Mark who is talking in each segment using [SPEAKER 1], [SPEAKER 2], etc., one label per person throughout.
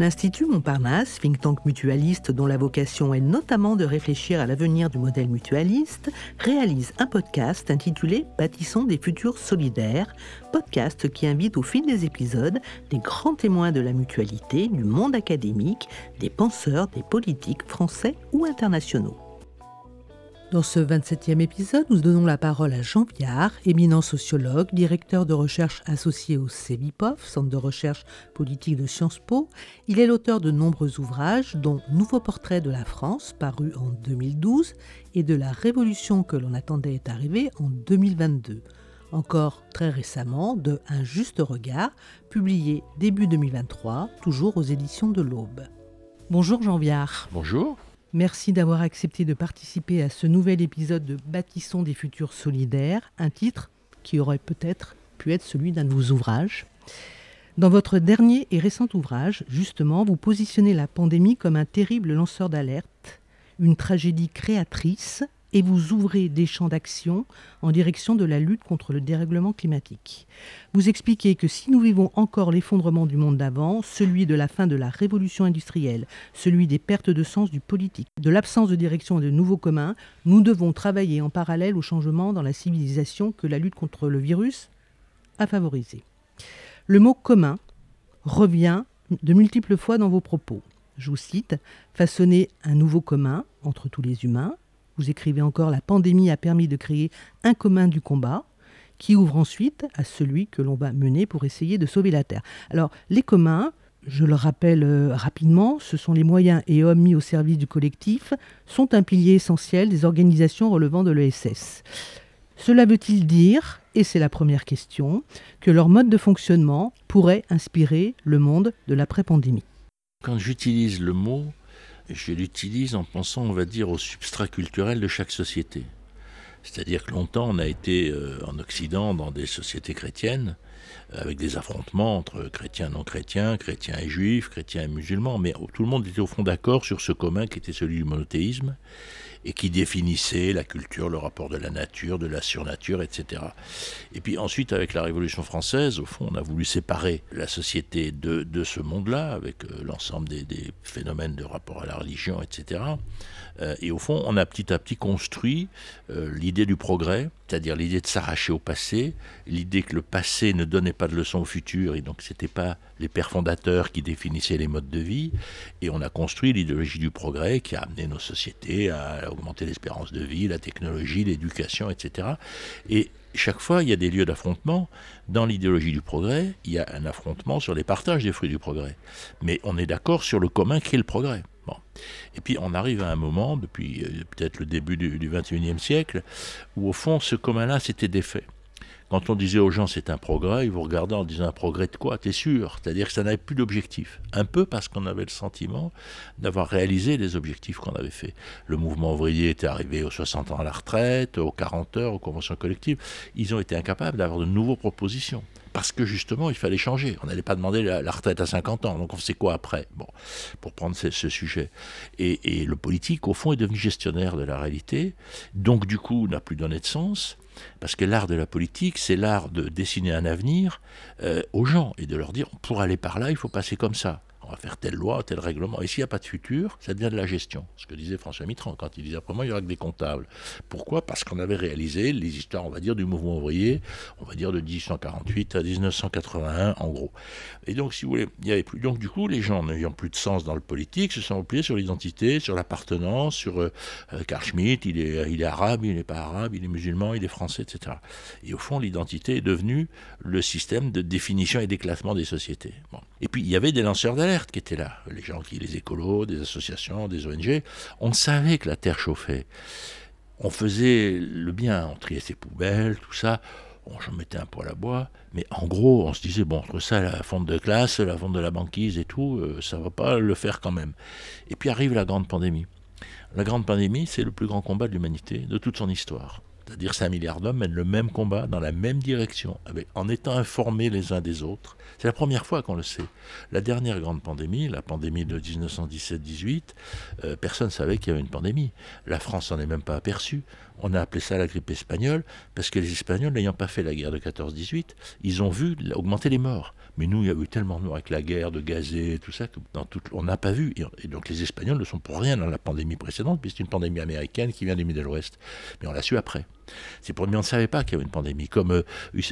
[SPEAKER 1] L'Institut Montparnasse, think tank mutualiste dont la vocation est notamment de réfléchir à l'avenir du modèle mutualiste, réalise un podcast intitulé « Bâtissons des futurs solidaires », podcast qui invite au fil des épisodes des grands témoins de la mutualité, du monde académique, des penseurs, des politiques français ou internationaux. Dans ce 27e épisode, nous donnons la parole à Jean Viard, éminent sociologue, directeur de recherche associé au CEVIPOF, Centre de recherche politique de Sciences Po. Il est l'auteur de nombreux ouvrages, dont Nouveau portrait de la France, paru en 2012, et de La révolution que l'on attendait est arrivée en 2022. Encore très récemment, de Un juste regard, publié début 2023, toujours aux éditions de l'Aube. Bonjour Jean Viard.
[SPEAKER 2] Bonjour.
[SPEAKER 1] Merci d'avoir accepté de participer à ce nouvel épisode de Bâtissons des futurs solidaires, un titre qui aurait peut-être pu être celui d'un de vos ouvrages. Dans votre dernier et récent ouvrage, justement, vous positionnez la pandémie comme un terrible lanceur d'alerte, une tragédie créatrice, et vous ouvrez des champs d'action en direction de la lutte contre le dérèglement climatique. Vous expliquez que si nous vivons encore l'effondrement du monde d'avant, celui de la fin de la révolution industrielle, celui des pertes de sens du politique, de l'absence de direction et de nouveaux communs, nous devons travailler en parallèle au changement dans la civilisation que la lutte contre le virus a favorisé. Le mot « commun » revient de multiples fois dans vos propos. Je vous cite « Façonner un nouveau commun entre tous les humains ». Vous écrivez encore « La pandémie a permis de créer un commun du combat » qui ouvre ensuite à celui que l'on va mener pour essayer de sauver la Terre. Alors, les communs, je le rappelle rapidement, ce sont les moyens et hommes mis au service du collectif, sont un pilier essentiel des organisations relevant de l'ESS. Cela veut-il dire, et c'est la première question, que leur mode de fonctionnement pourrait inspirer le monde de l'après-pandémie ?
[SPEAKER 2] Quand j'utilise le mot, je l'utilise en pensant, on va dire, au substrat culturel de chaque société. C'est-à-dire que longtemps, on a été en Occident dans des sociétés chrétiennes, avec des affrontements entre chrétiens et non-chrétiens, chrétiens et juifs, chrétiens et musulmans, mais tout le monde était au fond d'accord sur ce commun qui était celui du monothéisme, et qui définissait la culture, le rapport de la nature, de la surnature, etc. Et puis ensuite, avec la Révolution française, au fond, on a voulu séparer la société de ce monde-là, avec l'ensemble des phénomènes de rapport à la religion, etc. Et au fond, on a petit à petit construit l'idée du progrès, c'est-à-dire l'idée de s'arracher au passé, l'idée que le passé ne donnait pas de leçons au futur, et donc ce n'était pas les pères fondateurs qui définissaient les modes de vie, et on a construit l'idéologie du progrès qui a amené nos sociétés à augmenter l'espérance de vie, la technologie, l'éducation, etc. Et chaque fois, il y a des lieux d'affrontement. Dans l'idéologie du progrès, il y a un affrontement sur les partages des fruits du progrès. Mais on est d'accord sur le commun qui est le progrès. Bon. Et puis on arrive à un moment, depuis peut-être le début du XXIe siècle, où au fond, ce commun-là s'était défait. Quand on disait aux gens c'est un progrès, ils vous regardaient en disant un progrès de quoi ? T'es sûr ? C'est-à-dire que ça n'avait plus d'objectif. Un peu parce qu'on avait le sentiment d'avoir réalisé les objectifs qu'on avait faits. Le mouvement ouvrier était arrivé aux 60 ans à la retraite, aux 40 heures, aux conventions collectives. Ils ont été incapables d'avoir de nouvelles propositions. Parce que justement, il fallait changer. On n'allait pas demander la retraite à 50 ans. Donc on sait quoi après ? Bon, pour prendre ce sujet. Et le politique, au fond, est devenu gestionnaire de la réalité. Donc du coup, n'a plus donné de sens. Parce que l'art de la politique, c'est l'art de dessiner un avenir aux gens et de leur dire, pour aller par là, il faut passer comme ça. On va faire telle loi, tel règlement. Et s'il n'y a pas de futur, ça devient de la gestion. Ce que disait François Mitterrand quand il disait, après moi, il n'y aura que des comptables. Pourquoi ? Parce qu'on avait réalisé les histoires, on va dire, du mouvement ouvrier, on va dire de 1848 à 1981, en gros. Et donc, si vous voulez, il y avait plus. Donc, du coup, les gens n'ayant plus de sens dans le politique se sont repliés sur l'identité, sur l'appartenance, sur Carl Schmitt, il est arabe, il n'est pas arabe, il est musulman, il est français, etc. Et au fond, l'identité est devenue le système de définition et d'éclatement des sociétés. Bon. Et puis, il y avait des lanceurs d'alerte qui étaient là, les écolos, des associations, des ONG. On savait que la Terre chauffait. On faisait le bien, on triait ses poubelles, tout ça. J'en mettais un poêle à bois, mais en gros, on se disait, bon, entre ça, la fonte de classe, la fonte de la banquise et tout, ça va pas le faire quand même. Et puis arrive la grande pandémie. La grande pandémie, c'est le plus grand combat de l'humanité, de toute son histoire. C'est-à-dire 5 milliards d'hommes mènent le même combat dans la même direction, en étant informés les uns des autres. C'est la première fois qu'on le sait. La dernière grande pandémie, la pandémie de 1917-18, personne ne savait qu'il y avait une pandémie. La France s'en est même pas aperçue. On a appelé ça la grippe espagnole, parce que les Espagnols, n'ayant pas fait la guerre de 14-18, ils ont vu augmenter les morts. Mais nous, il y a eu tellement de morts avec la guerre, de gazés, tout ça, on n'a pas vu. Et donc les Espagnols ne sont pour rien dans la pandémie précédente, puisque c'est une pandémie américaine qui vient du Middle West. Mais on l'a su après. C'est pour nous, on ne savait pas qu'il y avait une pandémie. Comme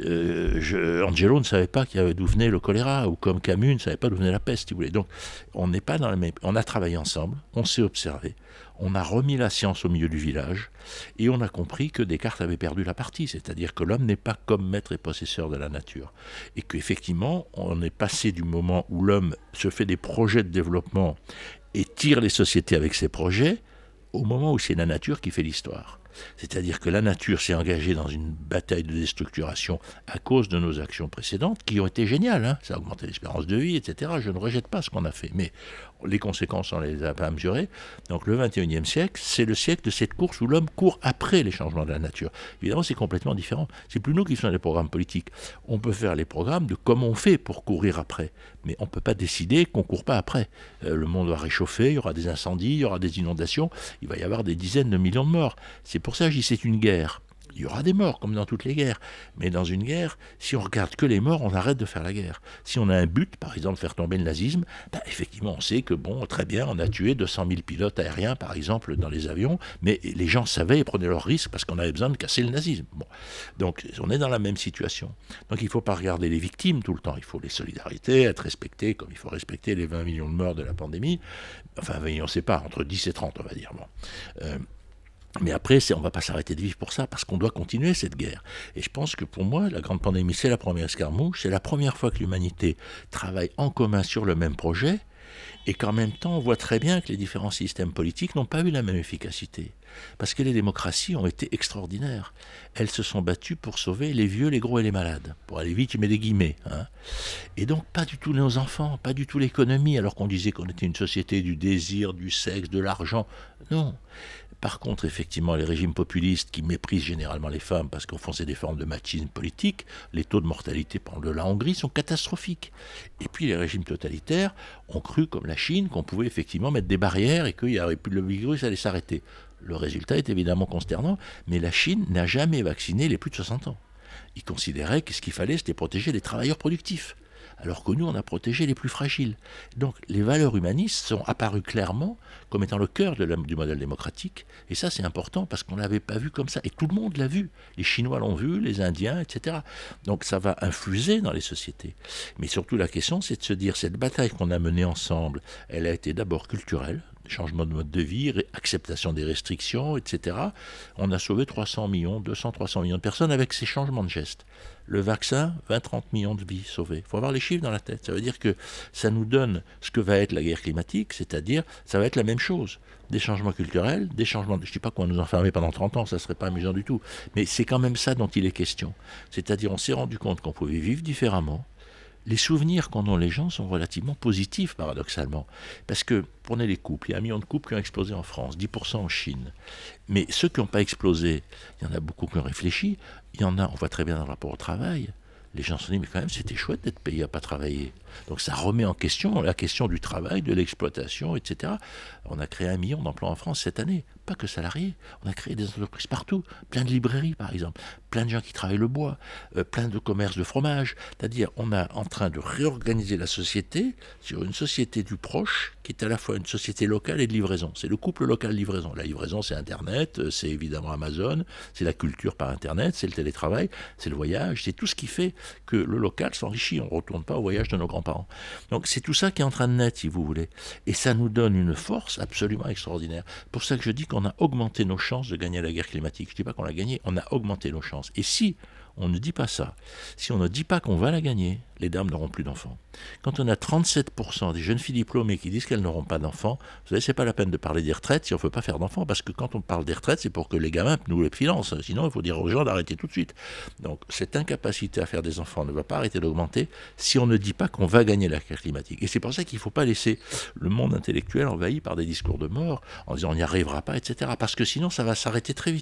[SPEAKER 2] Angelo ne savait pas d'où venait le choléra, ou comme Camus ne savait pas d'où venait la peste, si vous voulez. Donc on n'est pas dans la même... On a travaillé ensemble, on s'est observé, on a remis la science au milieu du village, et on a compris que Descartes avait perdu la partie, c'est-à-dire que l'homme n'est pas comme maître et possesseur de la nature. Et qu'effectivement, on est passé du moment où l'homme se fait des projets de développement et tire les sociétés avec ses projets, au moment où c'est la nature qui fait l'histoire. C'est-à-dire que la nature s'est engagée dans une bataille de déstructuration à cause de nos actions précédentes, qui ont été géniales, hein. Ça a augmenté l'espérance de vie, etc. Je ne rejette pas ce qu'on a fait, mais les conséquences, on ne les a pas mesurées. Donc le 21e siècle, c'est le siècle de cette course où l'homme court après les changements de la nature. Évidemment, c'est complètement différent. C'est plus nous qui faisons les programmes politiques. On peut faire les programmes de comment on fait pour courir après, mais on ne peut pas décider qu'on ne court pas après. Le monde va réchauffer, il y aura des incendies, il y aura des inondations, il va y avoir des dizaines de millions de morts. C'est pour ça que je dis c'est une guerre. Il y aura des morts, comme dans toutes les guerres. Mais dans une guerre, si on regarde que les morts, on arrête de faire la guerre. Si on a un but, par exemple, faire tomber le nazisme, effectivement, on sait que, bon, très bien, on a tué 200 000 pilotes aériens, par exemple, dans les avions, mais les gens savaient et prenaient leurs risques parce qu'on avait besoin de casser le nazisme. Bon. Donc, on est dans la même situation. Donc, il ne faut pas regarder les victimes tout le temps. Il faut les solidarités, être respecté, comme il faut respecter les 20 millions de morts de la pandémie. Enfin, on ne sait pas, entre 10 et 30, on va dire. Bon. Mais après, on ne va pas s'arrêter de vivre pour ça, parce qu'on doit continuer cette guerre. Et je pense que pour moi, la grande pandémie, c'est la première escarmouche, c'est la première fois que l'humanité travaille en commun sur le même projet, et qu'en même temps, on voit très bien que les différents systèmes politiques n'ont pas eu la même efficacité. Parce que les démocraties ont été extraordinaires. Elles se sont battues pour sauver les vieux, les gros et les malades. Pour aller vite, je mets des guillemets. Hein. Et donc, pas du tout nos enfants, pas du tout l'économie, alors qu'on disait qu'on était une société du désir, du sexe, de l'argent. Non. Par contre, effectivement, les régimes populistes qui méprisent généralement les femmes parce qu'au fond c'est des formes de machisme politique, les taux de mortalité, par exemple de la Hongrie, sont catastrophiques. Et puis les régimes totalitaires ont cru, comme la Chine, qu'on pouvait effectivement mettre des barrières et qu'il n'y aurait plus le virus allait s'arrêter. Le résultat est évidemment consternant, mais la Chine n'a jamais vacciné les plus de 60 ans. Ils considéraient que ce qu'il fallait, c'était protéger les travailleurs productifs. Alors que nous, on a protégé les plus fragiles. Donc les valeurs humanistes sont apparues clairement comme étant le cœur du modèle démocratique. Et ça, c'est important parce qu'on ne l'avait pas vu comme ça. Et tout le monde l'a vu. Les Chinois l'ont vu, les Indiens, etc. Donc ça va infuser dans les sociétés. Mais surtout, la question, c'est de se dire, cette bataille qu'on a menée ensemble, elle a été d'abord culturelle, changement de mode de vie, acceptation des restrictions, etc. On a sauvé 300 millions, 300 millions de personnes avec ces changements de gestes. Le vaccin, 20-30 millions de vies sauvées. Il faut avoir les chiffres dans la tête. Ça veut dire que ça nous donne ce que va être la guerre climatique, c'est-à-dire ça va être la même chose. Des changements culturels, des changements... Je ne dis pas qu'on va nous enfermer pendant 30 ans, ça ne serait pas amusant du tout. Mais c'est quand même ça dont il est question. C'est-à-dire on s'est rendu compte qu'on pouvait vivre différemment. Les souvenirs qu'en ont les gens sont relativement positifs, paradoxalement. Parce que, prenez les couples, il y a 1 million de couples qui ont explosé en France, 10% en Chine. Mais ceux qui n'ont pas explosé, il y en a beaucoup qui ont réfléchi. Il y en a, on voit très bien dans le rapport au travail, les gens se sont dit, mais quand même, c'était chouette d'être payé à pas travailler. Donc ça remet en question la question du travail, de l'exploitation, etc. On a créé 1 million d'emplois en France cette année. Pas que salariés. On a créé des entreprises partout. Plein de librairies, par exemple. Plein de gens qui travaillent le bois. Plein de commerces de fromage. C'est-à-dire, on est en train de réorganiser la société sur une société du proche qui est à la fois une société locale et de livraison. C'est le couple local-livraison. La livraison, c'est Internet, c'est évidemment Amazon, c'est la culture par Internet, c'est le télétravail, c'est le voyage, c'est tout ce qui fait que le local s'enrichit. On ne retourne pas au voyage de nos grands-parents. Donc c'est tout ça qui est en train de naître, si vous voulez. Et ça nous donne une force absolument extraordinaire. C'est pour ça que je dis qu'on a augmenté nos chances de gagner la guerre climatique. Je ne dis pas qu'on l'a gagnée, on a augmenté nos chances. Et si on ne dit pas ça, si on ne dit pas qu'on va la gagner, les dames n'auront plus d'enfants. Quand on a 37% des jeunes filles diplômées qui disent qu'elles n'auront pas d'enfants, vous savez, c'est pas la peine de parler des retraites si on ne veut pas faire d'enfants, parce que quand on parle des retraites, c'est pour que les gamins nous les financent. Sinon, il faut dire aux gens d'arrêter tout de suite. Donc, cette incapacité à faire des enfants ne va pas arrêter d'augmenter si on ne dit pas qu'on va gagner la guerre climatique. Et c'est pour ça qu'il ne faut pas laisser le monde intellectuel envahi par des discours de mort en disant on n'y arrivera pas, etc. Parce que sinon, ça va s'arrêter très vite.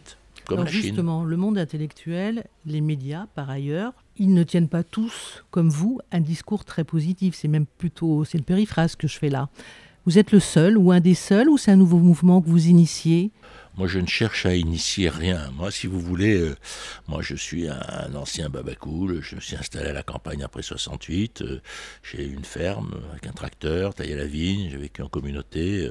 [SPEAKER 2] comme
[SPEAKER 1] Alors
[SPEAKER 2] la Chine.
[SPEAKER 1] justement, le monde intellectuel, les médias par ailleurs, ils ne tiennent pas tous, comme vous, un discours très positif. C'est même plutôt, c'est une périphrase que je fais là. Vous êtes le seul ou un des seuls ou c'est un nouveau mouvement que vous initiez ?
[SPEAKER 2] Moi, je ne cherche à initier rien. Moi, si vous voulez, moi, je suis un ancien babacool. Je me suis installé à la campagne après 68. J'ai une ferme avec un tracteur, taillé la vigne. J'ai vécu en communauté.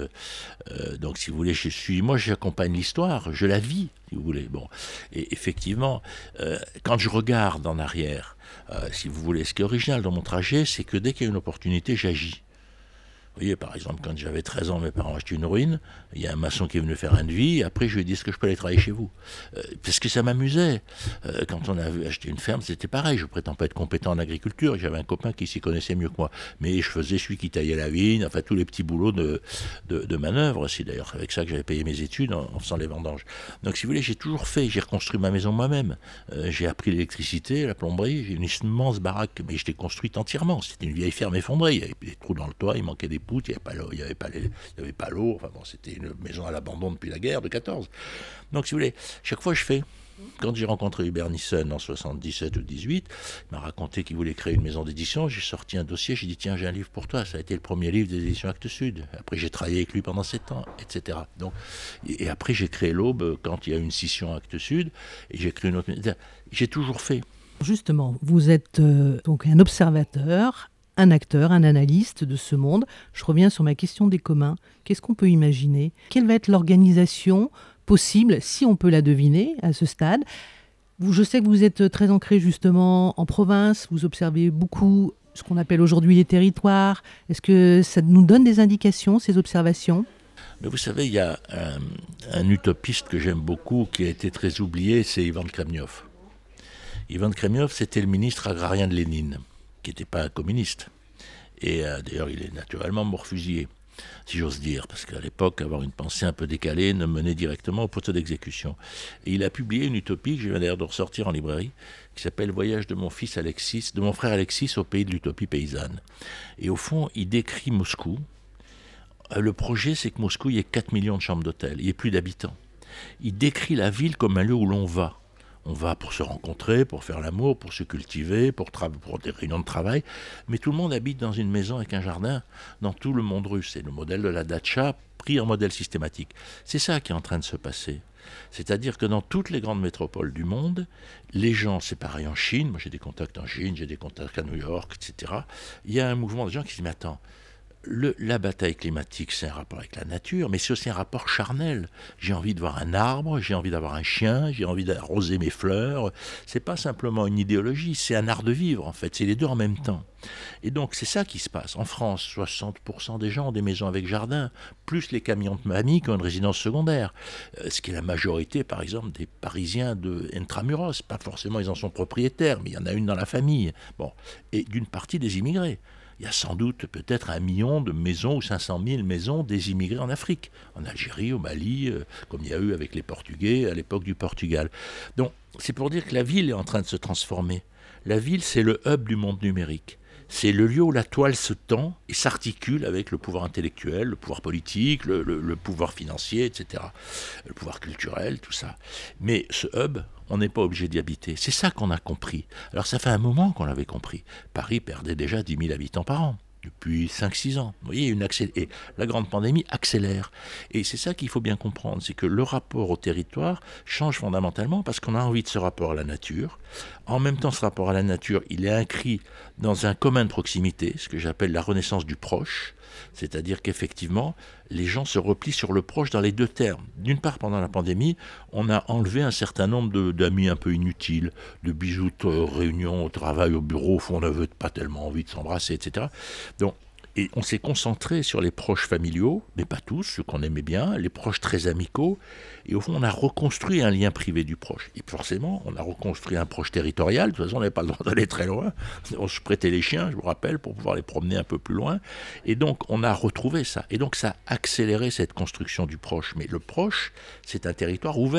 [SPEAKER 2] Donc, si vous voulez, moi, j'accompagne l'histoire. Je la vis, si vous voulez. Bon, et effectivement, quand je regarde en arrière, si vous voulez, ce qui est original dans mon trajet, c'est que dès qu'il y a une opportunité, j'agis. Vous voyez, par exemple, quand j'avais 13 ans, mes parents achetaient une ruine, il y a un maçon qui est venu faire un devis, après je lui ai dit, est-ce que je peux aller travailler chez vous parce que ça m'amusait. Quand on a acheté une ferme, c'était pareil, je ne prétends pas être compétent en agriculture, j'avais un copain qui s'y connaissait mieux que moi, mais je faisais celui qui taillait la vigne, enfin tous les petits boulots de manœuvre, c'est d'ailleurs avec ça que j'avais payé mes études en faisant les vendanges. Donc si vous voulez, j'ai toujours fait, j'ai reconstruit ma maison moi-même, j'ai appris l'électricité, la plomberie, j'ai une immense baraque, mais je l'ai construite entièrement, c'était une vieille ferme effondrée, il y avait des trous dans le toit, il manquait des il n'y avait pas l'eau, enfin bon, c'était une maison à l'abandon depuis la guerre de 14. Donc si vous voulez, chaque fois je fais. Quand j'ai rencontré Hubert Nissen en 77 ou 18, il m'a raconté qu'il voulait créer une maison d'édition, j'ai sorti un dossier, j'ai dit tiens, j'ai un livre pour toi, ça a été le premier livre des éditions Actes Sud. Après j'ai travaillé avec lui pendant 7 ans, etc. Donc, et après j'ai créé l'Aube quand il y a eu une scission Actes Sud, et j'ai créé une autre... J'ai toujours fait.
[SPEAKER 1] Justement, vous êtes donc un observateur, un acteur, un analyste de ce monde. Je reviens sur ma question des communs. Qu'est-ce qu'on peut imaginer ? Quelle va être l'organisation possible, si on peut la deviner à ce stade ? Je sais que vous êtes très ancré justement en province, vous observez beaucoup ce qu'on appelle aujourd'hui les territoires. Est-ce que ça nous donne des indications, ces observations ?
[SPEAKER 2] Mais vous savez, il y a un utopiste que j'aime beaucoup, qui a été très oublié, c'est Ivan Khremniov. Ivan Khremniov, c'était le ministre agrarien de Lénine, qui n'était pas un communiste. Et d'ailleurs, il est naturellement mort-fusillé, si j'ose dire, parce qu'à l'époque, avoir une pensée un peu décalée ne menait directement au poteau d'exécution. Et il a publié une utopie, que je viens d'ailleurs de ressortir en librairie, qui s'appelle « Voyage de mon frère Alexis au pays de l'utopie paysanne ». Et au fond, il décrit Moscou. Le projet, c'est que Moscou, il y ait 4 millions de chambres d'hôtel, il n'y ait plus d'habitants. Il décrit la ville comme un lieu où l'on va. On va pour se rencontrer, pour faire l'amour, pour se cultiver, pour des réunions de travail. Mais tout le monde habite dans une maison avec un jardin dans tout le monde russe. C'est le modèle de la datcha pris en modèle systématique. C'est ça qui est en train de se passer. C'est-à-dire que dans toutes les grandes métropoles du monde, les gens, c'est pareil en Chine, moi j'ai des contacts en Chine, j'ai des contacts à New York, etc. Il y a un mouvement de gens qui se disent, mais attends, la bataille climatique, c'est un rapport avec la nature, mais c'est aussi un rapport charnel. J'ai envie de voir un arbre, j'ai envie d'avoir un chien, j'ai envie d'arroser mes fleurs. C'est pas simplement une idéologie, c'est un art de vivre, en fait. C'est les deux en même temps. Et donc, c'est ça qui se passe. En France, 60% des gens ont des maisons avec jardin, plus les camions de mamie qui ont une résidence secondaire. Ce qui est la majorité, par exemple, des Parisiens de Intramuros. Pas forcément, ils en sont propriétaires, mais il y en a une dans la famille. Bon. Et d'une partie des immigrés. Il y a sans doute peut-être 1 million de maisons ou 500 000 maisons des immigrés en Afrique, en Algérie, au Mali, comme il y a eu avec les Portugais à l'époque du Portugal. Donc c'est pour dire que la ville est en train de se transformer. La ville, c'est le hub du monde numérique. C'est le lieu où la toile se tend et s'articule avec le pouvoir intellectuel, le pouvoir politique, le pouvoir financier, etc. Le pouvoir culturel, tout ça. Mais ce hub, on n'est pas obligé d'y habiter. C'est ça qu'on a compris. Alors ça fait un moment qu'on l'avait compris. Paris perdait déjà 10 000 habitants par an, depuis 5-6 ans. Vous voyez, et la grande pandémie accélère. Et c'est ça qu'il faut bien comprendre, c'est que le rapport au territoire change fondamentalement parce qu'on a envie de ce rapport à la nature. En même temps, ce rapport à la nature, il est inscrit dans un commun de proximité, ce que j'appelle la renaissance du proche. C'est-à-dire qu'effectivement, les gens se replient sur le proche dans les deux termes. D'une part, pendant la pandémie, on a enlevé un certain nombre d'amis un peu inutiles, de bisous de réunions au travail, au bureau, où on n'avait pas tellement envie de s'embrasser, etc. Donc, et on s'est concentré sur les proches familiaux, mais pas tous, ceux qu'on aimait bien, les proches très amicaux. Et au fond, on a reconstruit un lien privé du proche. Et forcément, on a reconstruit un proche territorial. De toute façon, on n'avait pas le droit d'aller très loin. On se prêtait les chiens, je vous rappelle, pour pouvoir les promener un peu plus loin. Et donc, on a retrouvé ça. Et donc, ça a accéléré cette construction du proche. Mais le proche, c'est un territoire ouvert.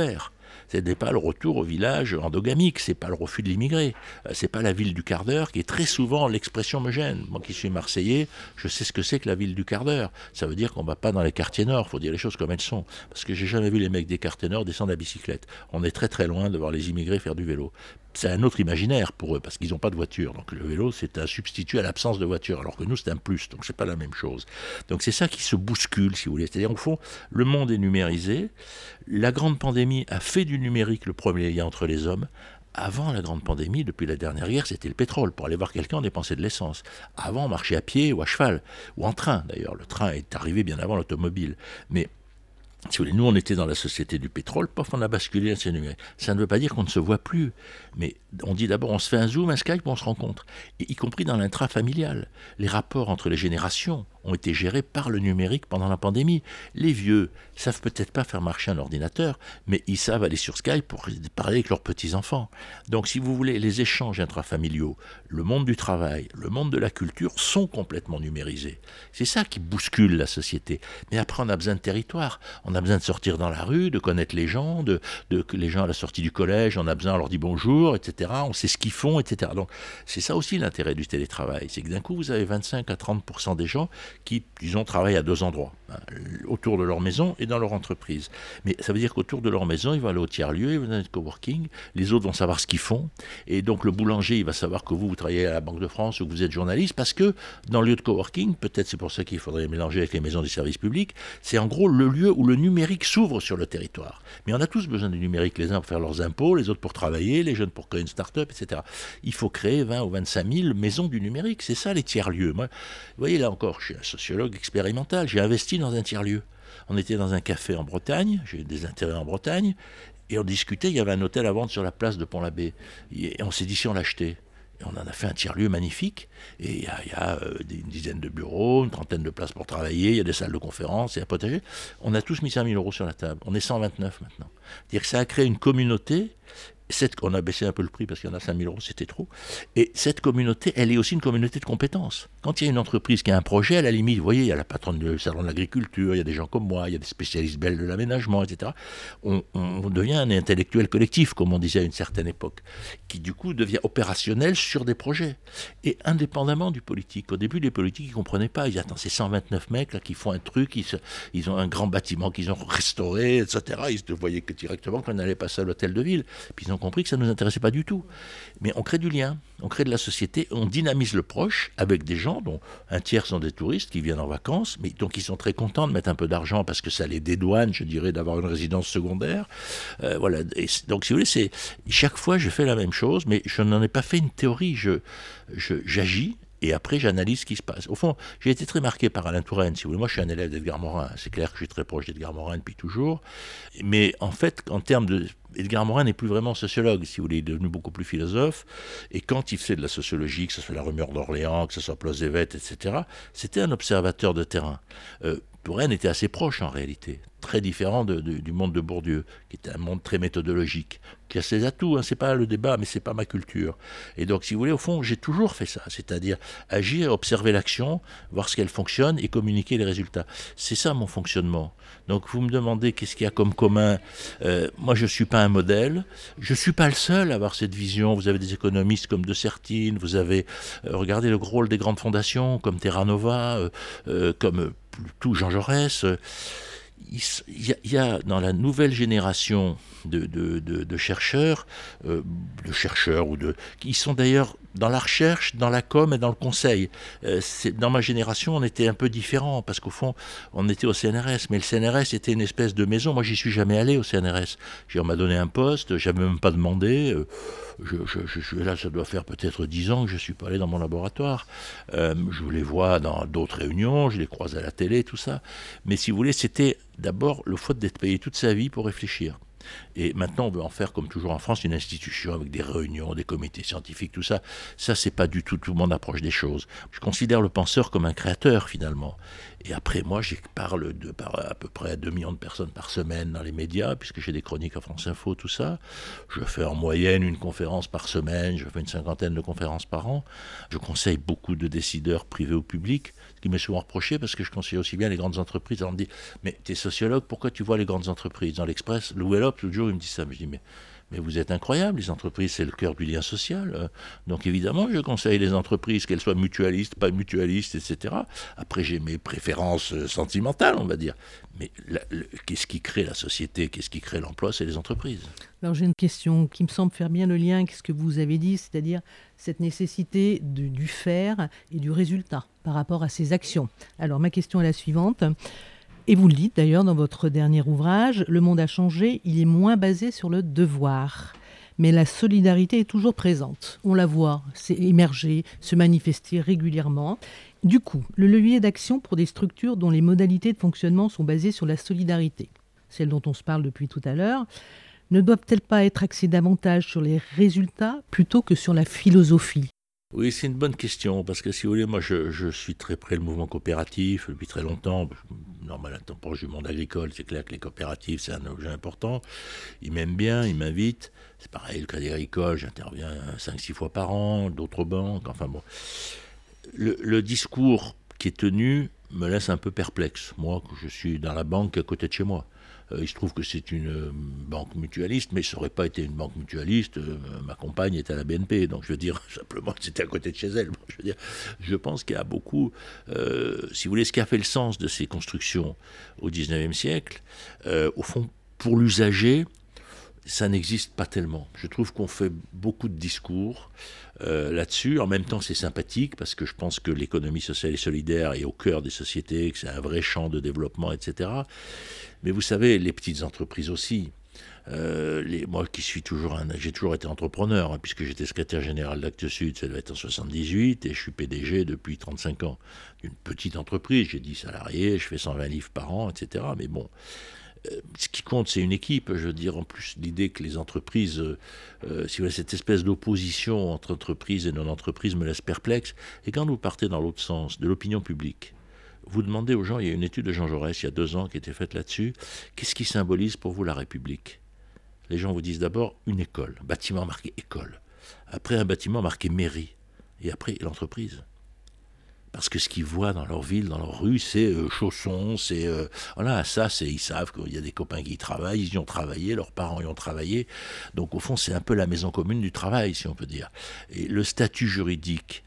[SPEAKER 2] Ce n'est pas le retour au village endogamique, c'est pas le refus de l'immigré, c'est pas la ville du quart d'heure qui est très souvent, l'expression me gêne. Moi qui suis Marseillais, je sais ce que c'est que la ville du quart d'heure. Ça veut dire qu'on va pas dans les quartiers nord, il faut dire les choses comme elles sont. Parce que j'ai jamais vu les mecs des quartiers nord descendre à bicyclette. On est très très loin de voir les immigrés faire du vélo. C'est un autre imaginaire pour eux, parce qu'ils n'ont pas de voiture. Donc le vélo, c'est un substitut à l'absence de voiture, alors que nous, c'est un plus, donc c'est pas la même chose. Donc c'est ça qui se bouscule, si vous voulez. C'est-à-dire, au fond, le monde est numérisé. La grande pandémie a fait du numérique le premier lien entre les hommes. Avant la grande pandémie, depuis la dernière guerre, c'était le pétrole. Pour aller voir quelqu'un, on dépensait de l'essence. Avant, on marchait à pied ou à cheval, ou en train d'ailleurs. Le train est arrivé bien avant l'automobile. Mais si vous voulez, nous, on était dans la société du pétrole, pof, on a basculé à ces numériques. Ça ne veut pas dire qu'on ne se voit plus, mais on dit d'abord, on se fait un Zoom, un Skype, on se rencontre. Et y compris dans l'intrafamilial. Les rapports entre les générations ont été gérés par le numérique pendant la pandémie. Les vieux savent peut-être pas faire marcher un ordinateur, mais ils savent aller sur Skype pour parler avec leurs petits-enfants. Donc, si vous voulez, les échanges intrafamiliaux, le monde du travail, le monde de la culture sont complètement numérisés. C'est ça qui bouscule la société. Mais après, on a besoin de territoire. On a besoin de sortir dans la rue, de connaître les gens, de les gens à la sortie du collège, on a besoin, on leur dit bonjour, etc. On sait ce qu'ils font, etc. Donc, c'est ça aussi l'intérêt du télétravail. C'est que d'un coup, vous avez 25 à 30% des gens qui, disons, travaillent à deux endroits, autour de leur maison et dans leur entreprise. Mais ça veut dire qu'autour de leur maison, ils vont aller au tiers-lieu, ils vont aller au coworking, les autres vont savoir ce qu'ils font, et donc le boulanger, il va savoir que vous travaillez à la Banque de France ou que vous êtes journaliste, parce que dans le lieu de coworking, peut-être c'est pour ça qu'il faudrait mélanger avec les maisons des services publics, c'est en gros le lieu où le numérique s'ouvre sur le territoire. Mais on a tous besoin du numérique, les uns pour faire leurs impôts, les autres pour travailler, les jeunes pour créer une start-up, etc. Il faut créer 20 ou 25 000 maisons du numérique, c'est ça les tiers-lieux. Moi, vous voyez là encore, je suis un sociologue expérimental, j'ai investi dans un tiers-lieu. On était dans un café en Bretagne, j'ai des intérêts en Bretagne, et on discutait, il y avait un hôtel à vendre sur la place de Pont-l'Abbé, et on s'est dit si on l'achetait. Et on en a fait un tiers-lieu magnifique, et il y a une dizaine de bureaux, une trentaine de places pour travailler, il y a des salles de conférence, il y a un potager. On a tous mis 5 000 euros sur la table. On est 129 maintenant. C'est-à-dire que ça a créé une communauté. On a baissé un peu le prix parce qu'il y en a 5 000 euros, c'était trop. Et cette communauté, elle est aussi une communauté de compétences. Quand il y a une entreprise qui a un projet, à la limite, vous voyez, il y a la patronne du salon de l'agriculture, il y a des gens comme moi, il y a des spécialistes belges de l'aménagement, etc. On devient un intellectuel collectif, comme on disait à une certaine époque, qui du coup devient opérationnel sur des projets. Et indépendamment du politique. Au début, les politiques, ils ne comprenaient pas. Ils disaient, attends, c'est 129 mecs là, qui font un truc, ils ont un grand bâtiment qu'ils ont restauré, etc. Ils ne voyaient que directement quand on allait passer à l'hôtel de ville. Puis ils ont compris que ça ne nous intéressait pas du tout. Mais on crée du lien, on crée de la société, on dynamise le proche avec des gens dont un tiers sont des touristes qui viennent en vacances, mais donc ils sont très contents de mettre un peu d'argent parce que ça les dédouane, je dirais, d'avoir une résidence secondaire. Voilà. Et donc si vous voulez, chaque fois je fais la même chose, mais je n'en ai pas fait une théorie, j'agis. Et après, j'analyse ce qui se passe. Au fond, j'ai été très marqué par Alain Touraine, si vous voulez. Moi, je suis un élève d'Edgar Morin. C'est clair que je suis très proche d'Edgar Morin depuis toujours. Mais en fait, en termes de... Edgar Morin n'est plus vraiment sociologue, si vous voulez. Il est devenu beaucoup plus philosophe. Et quand il fait de la sociologie, que ce soit la rumeur d'Orléans, que ce soit Plauzevet, etc., c'était un observateur de terrain. Touraine était assez proche, en réalité. Très différent du monde de Bourdieu, qui était un monde très méthodologique, qui a ses atouts, hein, c'est pas le débat, mais c'est pas ma culture. Et donc, si vous voulez, au fond, j'ai toujours fait ça, c'est-à-dire agir, observer l'action, voir ce qu'elle fonctionne et communiquer les résultats. C'est ça mon fonctionnement. Donc, vous me demandez qu'est-ce qu'il y a comme commun. Moi, je suis pas un modèle, je suis pas le seul à avoir cette vision. Vous avez des économistes comme De Sertine, vous avez regardez le rôle des grandes fondations comme Terra Nova, comme tout Jean Jaurès. Il y a dans la nouvelle génération de chercheurs, qui sont d'ailleurs dans la recherche, dans la com et dans le conseil. Dans ma génération, on était un peu différents, parce qu'au fond, on était au CNRS, mais le CNRS était une espèce de maison. Moi, j'y suis jamais allé au CNRS. On m'a donné un poste, j'avais même pas demandé. Là, ça doit faire peut-être 10 ans que je suis pas allé dans mon laboratoire. Je les vois dans d'autres réunions, je les croise à la télé, tout ça. Mais si vous voulez, c'était d'abord le fait d'être payé toute sa vie pour réfléchir. Et maintenant, on veut en faire, comme toujours en France, une institution avec des réunions, des comités scientifiques, tout ça. Ça, c'est pas du tout mon approche des choses. Je considère le penseur comme un créateur, finalement. Et après, moi, je parle à peu près à 2 millions de personnes par semaine dans les médias, puisque j'ai des chroniques à France Info, tout ça. Je fais en moyenne une conférence par semaine, je fais une 50aine de conférences par an. Je conseille beaucoup de décideurs privés ou publics, ce qui m'est souvent reproché, parce que je conseille aussi bien les grandes entreprises. On me dit, mais t'es sociologue, pourquoi tu vois les grandes entreprises? Dans l'Express, Louis développe. L'autre jour, il me dit ça. Je dis, mais vous êtes incroyable, les entreprises, c'est le cœur du lien social. Donc évidemment, je conseille les entreprises, qu'elles soient mutualistes, pas mutualistes, etc. Après, j'ai mes préférences sentimentales, on va dire. Mais qu'est-ce qui crée la société, qu'est-ce qui crée l'emploi, c'est les entreprises.
[SPEAKER 1] Alors j'ai une question qui me semble faire bien le lien avec ce que vous avez dit, c'est-à-dire cette nécessité du faire et du résultat par rapport à ces actions. Alors ma question est la suivante. Et vous le dites d'ailleurs dans votre dernier ouvrage, le monde a changé, il est moins basé sur le devoir. Mais la solidarité est toujours présente. On la voit émerger, se manifester régulièrement. Du coup, le levier d'action pour des structures dont les modalités de fonctionnement sont basées sur la solidarité, celle dont on se parle depuis tout à l'heure, ne doivent-elles pas être axées davantage sur les résultats plutôt que sur la philosophie ?
[SPEAKER 2] Oui, c'est une bonne question, parce que si vous voulez, moi je suis très près le mouvement coopératif depuis très longtemps. Normal, étant proche du monde agricole, c'est clair que les coopératives, c'est un objet important. Ils m'aiment bien, ils m'invitent. C'est pareil, le Crédit Agricole, j'interviens 5-6 fois par an, d'autres banques, enfin bon. Le discours qui est tenu me laisse un peu perplexe. Moi, je suis dans la banque à côté de chez moi. Il se trouve que c'est une banque mutualiste, mais ça n'aurait pas été une banque mutualiste. Ma compagne est à la BNP, donc je veux dire simplement que c'était à côté de chez elle. Bon, je pense qu'il y a beaucoup, si vous voulez, ce qui a fait le sens de ces constructions au XIXe siècle, au fond, pour l'usager, ça n'existe pas tellement. Je trouve qu'on fait beaucoup de discours là-dessus. En même temps, c'est sympathique parce que je pense que l'économie sociale et solidaire est au cœur des sociétés, que c'est un vrai champ de développement, etc. Mais vous savez, les petites entreprises aussi. Moi qui suis j'ai toujours été entrepreneur, hein, puisque j'étais secrétaire général d'Actes Sud, ça devait être en 78, et je suis PDG depuis 35 ans. D'une petite entreprise, j'ai 10 salariés, je fais 120 livres par an, etc. Mais bon, ce qui compte, c'est une équipe. Je veux dire, en plus, l'idée que les entreprises, si vous voulez, cette espèce d'opposition entre entreprises et non-entreprises me laisse perplexe. Et quand vous partez dans l'autre sens, de l'opinion publique, vous demandez aux gens, il y a une étude de Jean Jaurès il y a 2 ans qui a été faite là-dessus, qu'est-ce qui symbolise pour vous la République ? Les gens vous disent d'abord une école, un bâtiment marqué école, après un bâtiment marqué mairie, et après l'entreprise. Parce que ce qu'ils voient dans leur ville, dans leur rue, c'est chaussons, c'est... voilà, ça, ils savent qu'il y a des copains qui y travaillent, ils y ont travaillé, leurs parents y ont travaillé. Donc au fond, c'est un peu la maison commune du travail, si on peut dire. Et le statut juridique,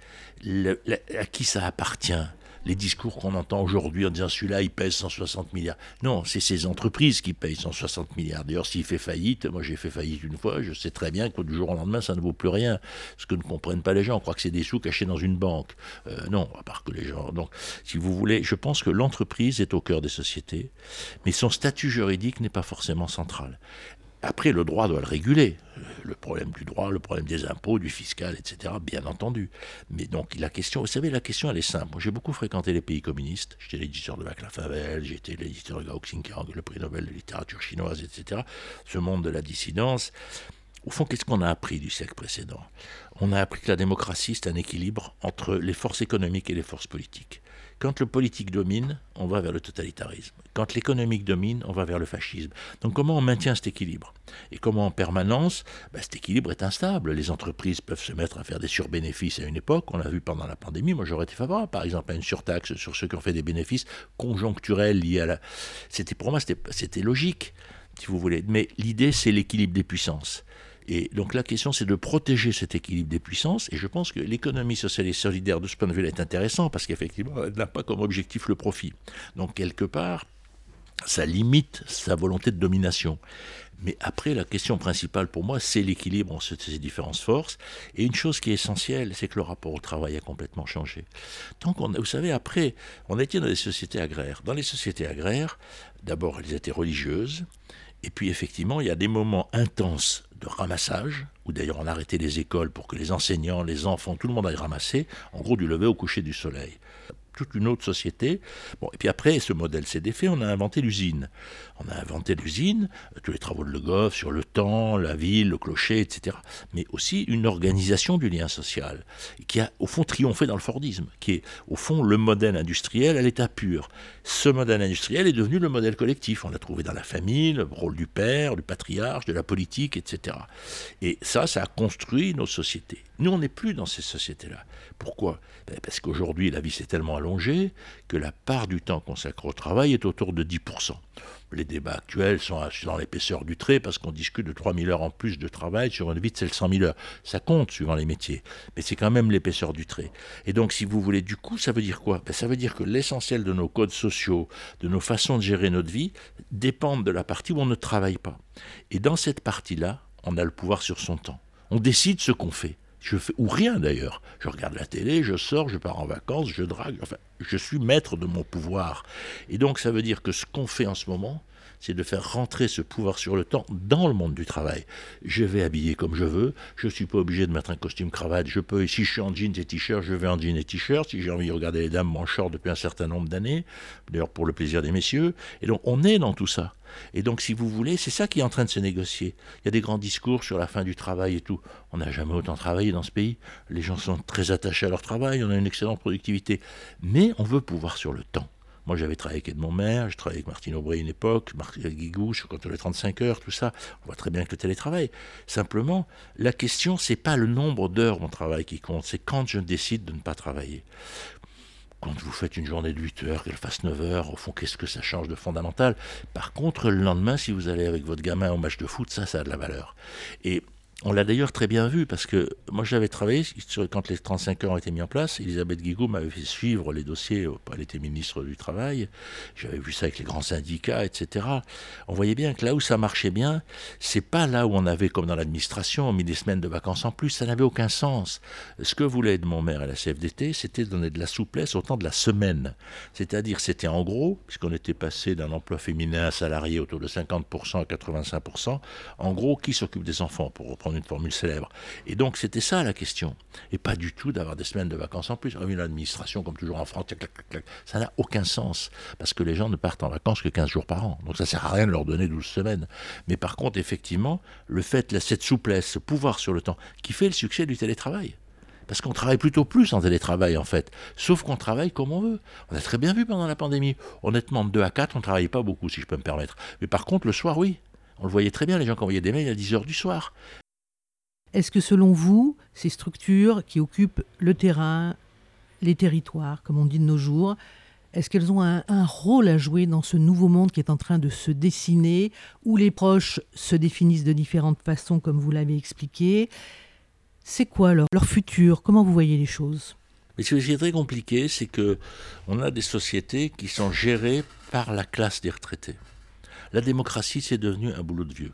[SPEAKER 2] à qui ça appartient ? Les discours qu'on entend aujourd'hui en disant celui-là il pèse 160 milliards. Non, c'est ces entreprises qui payent 160 milliards. D'ailleurs, s'il fait faillite, moi j'ai fait faillite une fois, je sais très bien que du jour au lendemain ça ne vaut plus rien. Ce que ne comprennent pas les gens, on croit que c'est des sous cachés dans une banque. Non, à part que les gens... Donc, si vous voulez, je pense que l'entreprise est au cœur des sociétés, mais son statut juridique n'est pas forcément central. Après, le droit doit le réguler. Le problème du droit, le problème des impôts, du fiscal, etc., bien entendu. Mais donc, la question, vous savez, la question, elle est simple. Moi, j'ai beaucoup fréquenté les pays communistes. J'étais l'éditeur de Václav Havel, j'étais l'éditeur de Gao Xingkang, le prix Nobel de littérature chinoise, etc. Ce monde de la dissidence. Au fond, qu'est-ce qu'on a appris du siècle précédent ? On a appris que la démocratie, c'est un équilibre entre les forces économiques et les forces politiques. Quand le politique domine, on va vers le totalitarisme. Quand l'économique domine, on va vers le fascisme. Donc comment on maintient cet équilibre ? Et comment en permanence, cet équilibre est instable. Les entreprises peuvent se mettre à faire des surbénéfices à une époque. On l'a vu pendant la pandémie. Moi, j'aurais été favorable, par exemple, à une surtaxe sur ceux qui ont fait des bénéfices conjoncturels liés à la... Pour moi, c'était logique, si vous voulez. Mais l'idée, c'est l'équilibre des puissances. Et donc la question, c'est de protéger cet équilibre des puissances. Et je pense que l'économie sociale et solidaire, de ce point de vue-là, est intéressante parce qu'effectivement, elle n'a pas comme objectif le profit. Donc quelque part, ça limite sa volonté de domination. Mais après, la question principale pour moi, c'est l'équilibre entre ces différentes forces. Et une chose qui est essentielle, c'est que le rapport au travail a complètement changé. Donc, vous savez, après, on était dans des sociétés agraires. Dans les sociétés agraires, d'abord, elles étaient religieuses. Et puis, effectivement, il y a des moments intenses de ramassage, où d'ailleurs on arrêtait les écoles pour que les enseignants, les enfants, tout le monde aille ramasser, en gros du lever au coucher du soleil. Toute une autre société. Bon, et puis après, ce modèle s'est défait, on a inventé l'usine. On a inventé l'usine, tous les travaux de Le Goff sur le temps, la ville, le clocher, etc. Mais aussi une organisation du lien social, qui a au fond triomphé dans le Fordisme, qui est au fond le modèle industriel à l'état pur. Ce modèle industriel est devenu le modèle collectif. On l'a trouvé dans la famille, le rôle du père, du patriarche, de la politique, etc. Et ça a construit nos sociétés. Nous, on n'est plus dans ces sociétés-là. Pourquoi ? Parce qu'aujourd'hui, la vie s'est tellement allongée, allongé que la part du temps consacré au travail est autour de 10%. Les débats actuels sont dans l'épaisseur du trait parce qu'on discute de 3000 heures en plus de travail sur une vie de 100 000 heures. Ça compte suivant les métiers, mais c'est quand même l'épaisseur du trait. Et donc, si vous voulez, du coup, ça veut dire quoi ? Ça veut dire que l'essentiel de nos codes sociaux, de nos façons de gérer notre vie, dépendent de la partie où on ne travaille pas. Et dans cette partie-là, on a le pouvoir sur son temps. On décide ce qu'on fait. Je fais, ou rien d'ailleurs. Je regarde la télé, je sors, je pars en vacances, je drague. Enfin, je suis maître de mon pouvoir. Et donc, ça veut dire que ce qu'on fait en ce moment, c'est de faire rentrer ce pouvoir sur le temps dans le monde du travail. Je vais habiller comme je veux, je ne suis pas obligé de mettre un costume cravate, je peux, si je suis en jeans et t-shirt, je vais en jeans et t-shirt, si j'ai envie de regarder les dames en short depuis un certain nombre d'années, d'ailleurs pour le plaisir des messieurs, et donc on est dans tout ça. Et donc, si vous voulez, c'est ça qui est en train de se négocier. Il y a des grands discours sur la fin du travail et tout. On n'a jamais autant travaillé dans ce pays. Les gens sont très attachés à leur travail, on a une excellente productivité. Mais on veut pouvoir sur le temps. Moi, j'avais travaillé avec Edmond Maire, je travaillais avec Martine Aubry à une époque, Marc Guigou, quand on les 35 heures, tout ça. On voit très bien que le télétravail. Simplement, la question, c'est pas le nombre d'heures on travaille qui compte, c'est quand je décide de ne pas travailler. Quand vous faites une journée de 8 heures, qu'elle fasse 9 heures, au fond, qu'est-ce que ça change de fondamental ? Par contre, le lendemain, si vous allez avec votre gamin au match de foot, ça a de la valeur. Et on l'a d'ailleurs très bien vu, parce que moi j'avais travaillé, quand les 35 heures ont été mis en place, Elisabeth Guigou m'avait fait suivre les dossiers, elle était ministre du Travail, j'avais vu ça avec les grands syndicats, etc. On voyait bien que là où ça marchait bien, c'est pas là où on avait, comme dans l'administration, mis des semaines de vacances en plus, ça n'avait aucun sens. Ce que voulait Edmond Maire et la CFDT, c'était donner de la souplesse au temps de la semaine. C'est-à-dire, c'était en gros, puisqu'on était passé d'un emploi féminin salarié autour de 50% à 85%, en gros, qui s'occupe des enfants, pour reprendre une formule célèbre. Et donc, c'était ça la question. Et pas du tout d'avoir des semaines de vacances en plus. Une administration, comme toujours en France, ça n'a aucun sens. Parce que les gens ne partent en vacances que 15 jours par an. Donc, ça ne sert à rien de leur donner 12 semaines. Mais par contre, effectivement, le fait, cette souplesse, ce pouvoir sur le temps, qui fait le succès du télétravail. Parce qu'on travaille plutôt plus en télétravail, en fait. Sauf qu'on travaille comme on veut. On a très bien vu pendant la pandémie. Honnêtement, de 2 à 4, on ne travaillait pas beaucoup, si je peux me permettre. Mais par contre, le soir, oui. On le voyait très bien, les gens qui envoyaient des mails à 10 heures du soir.
[SPEAKER 1] Est-ce que selon vous, ces structures qui occupent le terrain, les territoires, comme on dit de nos jours, est-ce qu'elles ont un rôle à jouer dans ce nouveau monde qui est en train de se dessiner, où les proches se définissent de différentes façons, comme vous l'avez expliqué ? C'est quoi leur futur ? Comment vous voyez les choses ?
[SPEAKER 2] Mais ce qui est très compliqué, c'est qu'on a des sociétés qui sont gérées par la classe des retraités. La démocratie, c'est devenu un boulot de vieux.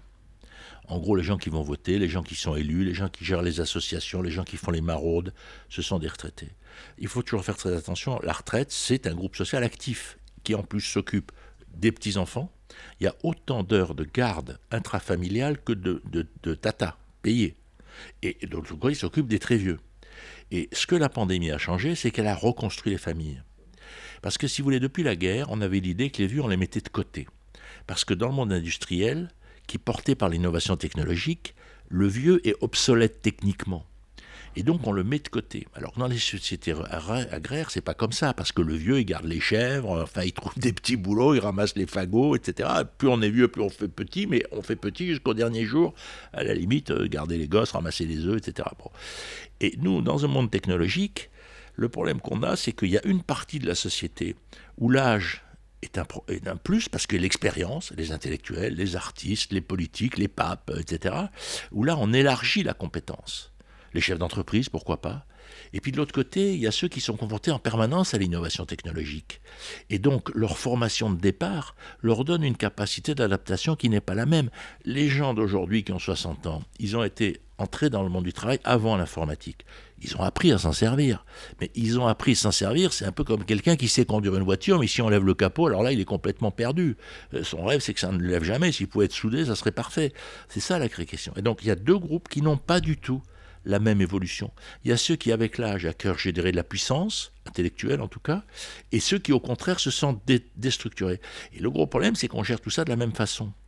[SPEAKER 2] En gros, les gens qui vont voter, les gens qui sont élus, les gens qui gèrent les associations, les gens qui font les maraudes, ce sont des retraités. Il faut toujours faire très attention. La retraite, c'est un groupe social actif qui en plus s'occupe des petits-enfants. Il y a autant d'heures de garde intrafamiliale que de tata payées. Et de l'autre côté, il s'occupe des très vieux. Et ce que la pandémie a changé, c'est qu'elle a reconstruit les familles. Parce que si vous voulez, depuis la guerre, on avait l'idée que les vieux, on les mettait de côté. Parce que dans le monde industriel, qui est porté par l'innovation technologique, le vieux est obsolète techniquement. Et donc on le met de côté. Alors que dans les sociétés agraires, c'est pas comme ça, parce que le vieux, il garde les chèvres, enfin il trouve des petits boulots, il ramasse les fagots, etc. Plus on est vieux, plus on fait petit, mais on fait petit jusqu'au dernier jour, à la limite, garder les gosses, ramasser les œufs, etc. Bon. Et nous, dans un monde technologique, le problème qu'on a, c'est qu'il y a une partie de la société où l'âge est un plus, parce que l'expérience, les intellectuels, les artistes, les politiques, les papes, etc., où là on élargit la compétence. Les chefs d'entreprise, pourquoi pas. Et puis de l'autre côté, il y a ceux qui sont confrontés en permanence à l'innovation technologique. Et donc leur formation de départ leur donne une capacité d'adaptation qui n'est pas la même. Les gens d'aujourd'hui qui ont 60 ans, ils ont été entrés dans le monde du travail avant l'informatique. Ils ont appris à s'en servir. Mais ils ont appris à s'en servir, c'est un peu comme quelqu'un qui sait conduire une voiture, mais si on lève le capot, alors là, il est complètement perdu. Son rêve, c'est que ça ne le lève jamais. S'il pouvait être soudé, ça serait parfait. C'est ça la question. Et donc, il y a deux groupes qui n'ont pas du tout la même évolution. Il y a ceux qui, avec l'âge, à cœur générer de la puissance, intellectuelle en tout cas, et ceux qui, au contraire, se sentent déstructurés. Et le gros problème, c'est qu'on gère tout ça de la même façon.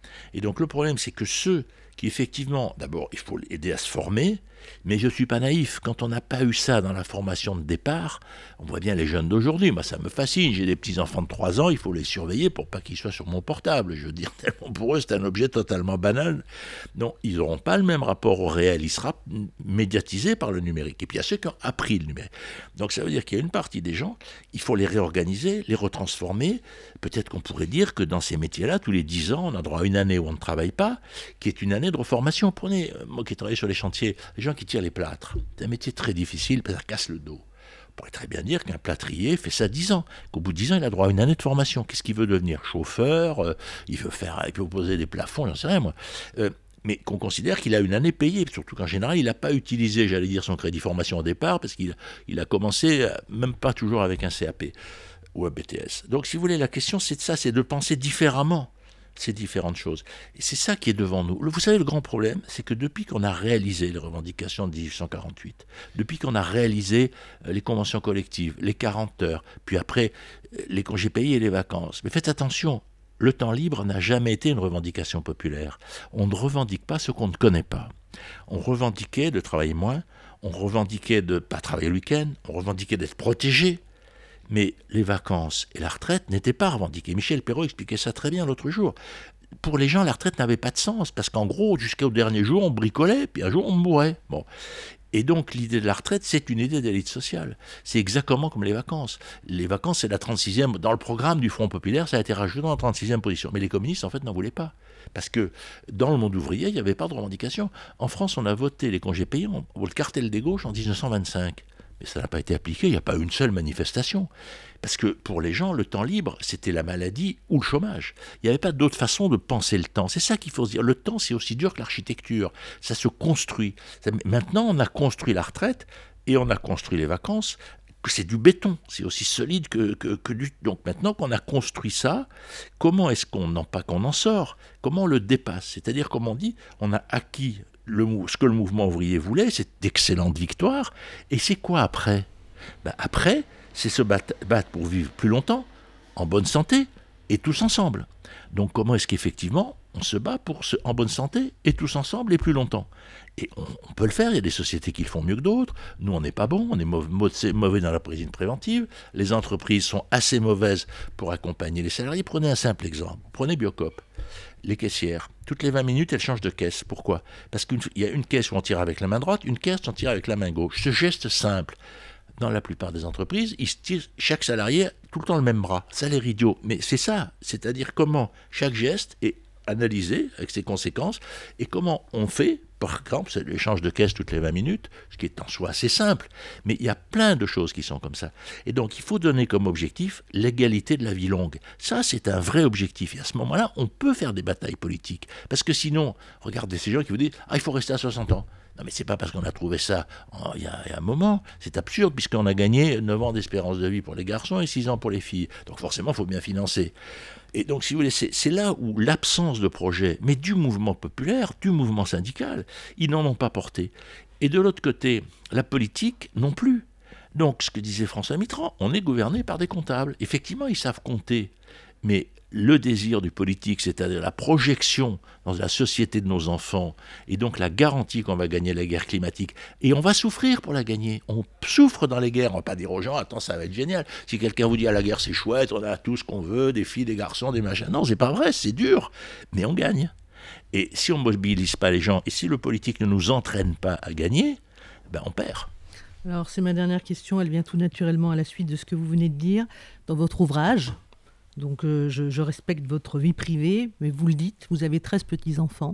[SPEAKER 2] Et donc le problème, c'est que ceux qui effectivement, d'abord, il faut aider à se former, mais je ne suis pas naïf. Quand on n'a pas eu ça dans la formation de départ, on voit bien les jeunes d'aujourd'hui. Moi, ça me fascine. J'ai des petits-enfants de 3 ans, il faut les surveiller pour pas qu'ils soient sur mon portable. Je veux dire, tellement pour eux, c'est un objet totalement banal. Non, ils n'auront pas le même rapport au réel. Il sera médiatisé par le numérique. Et puis, il y a ceux qui ont appris le numérique. Donc, ça veut dire qu'il y a une partie des gens, il faut les réorganiser, les retransformer. Peut-être qu'on pourrait dire que dans ces métiers-là, tous les 10 ans, on a droit à une année où on ne travaille pas, qui est une année de reformation. Prenez, moi qui travaille sur les chantiers, les gens qui tirent les plâtres. C'est un métier très difficile, parce que ça casse le dos. On pourrait très bien dire qu'un plâtrier fait ça 10 ans, qu'au bout de 10 ans, il a droit à une année de formation. Qu'est-ce qu'il veut devenir? Chauffeur, il peut poser des plafonds, j'en sais rien moi. Mais qu'on considère qu'il a une année payée, surtout qu'en général, il n'a pas utilisé, j'allais dire, son crédit formation au départ, parce qu'il a commencé, même pas toujours avec un CAP ou un BTS. Donc, si vous voulez, la question, c'est de ça, c'est de penser différemment ces différentes choses. Et c'est ça qui est devant nous. Vous savez, le grand problème, c'est que depuis qu'on a réalisé les revendications de 1848, depuis qu'on a réalisé les conventions collectives, les 40 heures, puis après les congés payés et les vacances, mais faites attention, le temps libre n'a jamais été une revendication populaire. On ne revendique pas ce qu'on ne connaît pas. On revendiquait de travailler moins, on revendiquait de ne pas travailler le week-end, on revendiquait d'être protégé. Mais les vacances et la retraite n'étaient pas revendiquées. Michel Perrault expliquait ça très bien l'autre jour. Pour les gens, la retraite n'avait pas de sens, parce qu'en gros, jusqu'au dernier jour, on bricolait, puis un jour, on mourait. Bon. Et donc, l'idée de la retraite, c'est une idée d'élite sociale. C'est exactement comme les vacances. Les vacances, c'est la 36e. Dans le programme du Front populaire, ça a été rajouté dans la 36e position. Mais les communistes, en fait, n'en voulaient pas. Parce que dans le monde ouvrier, il n'y avait pas de revendication. En France, on a voté les congés payés, le cartel des gauches, en 1925. Mais ça n'a pas été appliqué, il n'y a pas une seule manifestation. Parce que pour les gens, le temps libre, c'était la maladie ou le chômage. Il n'y avait pas d'autre façon de penser le temps. C'est ça qu'il faut se dire. Le temps, c'est aussi dur que l'architecture. Ça se construit. Maintenant, on a construit la retraite et on a construit les vacances. C'est du béton, c'est aussi solide que du... Donc maintenant qu'on a construit ça, comment est-ce qu'on en sort? Comment on le dépasse? C'est-à-dire, comme on dit, on a acquis ce que le mouvement ouvrier voulait, c'est d'excellentes victoires. Et c'est quoi après? Après, c'est se battre pour vivre plus longtemps, en bonne santé, et tous ensemble. Donc comment est-ce qu'effectivement on se bat en bonne santé, et tous ensemble, et plus longtemps? Et on peut le faire, il y a des sociétés qui le font mieux que d'autres. Nous, on n'est pas bon, on est mauvais dans la médecine préventive. Les entreprises sont assez mauvaises pour accompagner les salariés. Prenez un simple exemple, prenez Biocop. Les caissières, toutes les 20 minutes, elles changent de caisse. Pourquoi? Parce qu'il y a une caisse où on tire avec la main droite, une caisse où on tire avec la main gauche. Ce geste simple, dans la plupart des entreprises, ils se tirent chaque salarié tout le temps le même bras. Ça a l'air idiot, mais c'est ça. C'est-à-dire comment chaque geste est analysé avec ses conséquences et comment on fait. Par exemple, c'est l'échange de caisse toutes les 20 minutes, ce qui est en soi assez simple. Mais il y a plein de choses qui sont comme ça. Et donc, il faut donner comme objectif l'égalité de la vie longue. Ça, c'est un vrai objectif. Et à ce moment-là, on peut faire des batailles politiques. Parce que sinon, regardez ces gens qui vous disent « Ah, il faut rester à 60 ans ». Non, mais c'est pas parce qu'on a trouvé ça il y a un moment. C'est absurde, puisqu'on a gagné 9 ans d'espérance de vie pour les garçons et 6 ans pour les filles. Donc forcément, il faut bien financer. Et donc, si vous voulez, c'est là où l'absence de projet, mais du mouvement populaire, du mouvement syndical, ils n'en ont pas porté. Et de l'autre côté, la politique non plus. Donc, ce que disait François Mitterrand, on est gouverné par des comptables. Effectivement, ils savent compter, mais le désir du politique, c'est-à-dire la projection dans la société de nos enfants, et donc la garantie qu'on va gagner la guerre climatique, et on va souffrir pour la gagner. On souffre dans les guerres, on ne va pas dire aux gens, attends, ça va être génial. Si quelqu'un vous dit, la guerre c'est chouette, on a tout ce qu'on veut, des filles, des garçons, des machins. Non, c'est pas vrai, c'est dur, mais on gagne. Et si on ne mobilise pas les gens, et si le politique ne nous entraîne pas à gagner, on perd.
[SPEAKER 1] Alors c'est ma dernière question, elle vient tout naturellement à la suite de ce que vous venez de dire. Dans votre ouvrage, donc je respecte votre vie privée, mais vous le dites, vous avez 13 petits-enfants.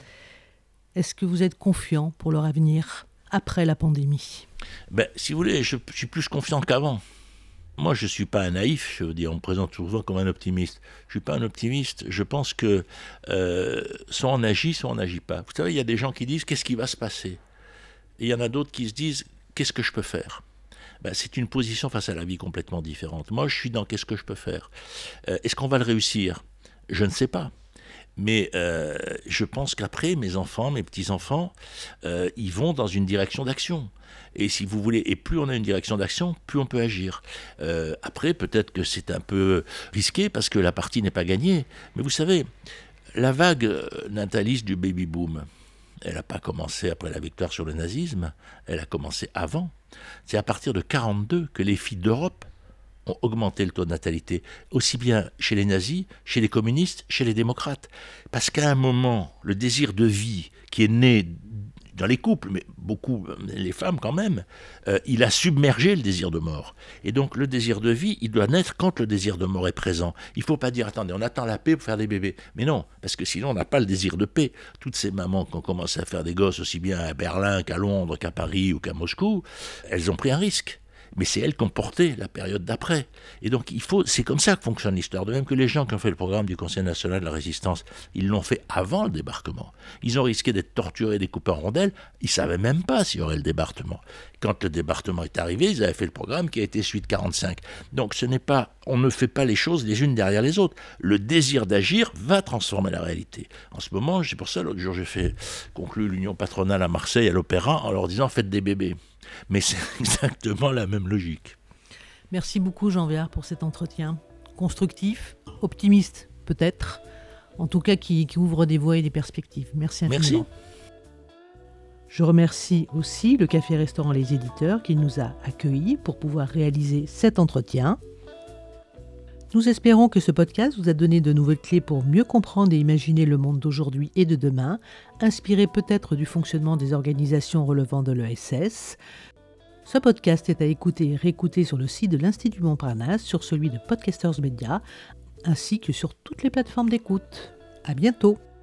[SPEAKER 1] Est-ce que vous êtes confiant pour leur avenir après la pandémie?
[SPEAKER 2] Si vous voulez, je suis plus confiant qu'avant. Moi, je ne suis pas un naïf, je veux dire, on me présente souvent comme un optimiste. Je ne suis pas un optimiste, je pense que soit on agit, soit on n'agit pas. Vous savez, il y a des gens qui disent « qu'est-ce qui va se passer ?» Et il y en a d'autres qui se disent « qu'est-ce que je peux faire ?» C'est une position face à la vie complètement différente. Moi, je suis dans « qu'est-ce que je peux faire ?» Est-ce qu'on va le réussir? Je ne sais pas. Mais je pense qu'après, mes enfants, mes petits-enfants, ils vont dans une direction d'action. Et si vous voulez, et plus on a une direction d'action, plus on peut agir. Après, peut-être que c'est un peu risqué parce que la partie n'est pas gagnée. Mais vous savez, La vague nataliste du baby-boom, elle n'a pas commencé après la victoire sur le nazisme, elle a commencé avant. C'est à partir de 1942 que les filles d'Europe ont augmenté le taux de natalité, aussi bien chez les nazis, chez les communistes, chez les démocrates. Parce qu'à un moment, le désir de vie qui est né dans les couples, mais beaucoup les femmes quand même, il a submergé le désir de mort. Et donc le désir de vie, il doit naître quand le désir de mort est présent. Il ne faut pas dire, attendez, on attend la paix pour faire des bébés. Mais non, parce que sinon on n'a pas le désir de paix. Toutes ces mamans qui ont commencé à faire des gosses aussi bien à Berlin qu'à Londres, qu'à Paris ou qu'à Moscou, elles ont pris un risque. Mais c'est elles qui ont porté la période d'après. Et donc c'est comme ça que fonctionne l'histoire. De même que les gens qui ont fait le programme du Conseil national de la résistance, ils l'ont fait avant le débarquement. Ils ont risqué d'être torturés, découpés en rondelles. Ils ne savaient même pas s'il y aurait le débarquement. Quand le débarquement est arrivé, ils avaient fait le programme qui a été suite 45. Donc on ne fait pas les choses les unes derrière les autres. Le désir d'agir va transformer la réalité. En ce moment, c'est pour ça, l'autre jour, j'ai conclu l'union patronale à Marseille, à l'Opéra, en leur disant faites des bébés. Mais c'est exactement la même logique.
[SPEAKER 1] Merci beaucoup Jean Viard pour cet entretien constructif, optimiste peut-être, en tout cas qui ouvre des voies et des perspectives. Merci infiniment.
[SPEAKER 2] Merci.
[SPEAKER 1] Je remercie aussi le Café-Restaurant Les Éditeurs qui nous a accueillis pour pouvoir réaliser cet entretien. Nous espérons que ce podcast vous a donné de nouvelles clés pour mieux comprendre et imaginer le monde d'aujourd'hui et de demain, inspiré peut-être du fonctionnement des organisations relevant de l'ESS. Ce podcast est à écouter et réécouter sur le site de l'Institut Montparnasse, sur celui de Podcasters Media, ainsi que sur toutes les plateformes d'écoute. À bientôt!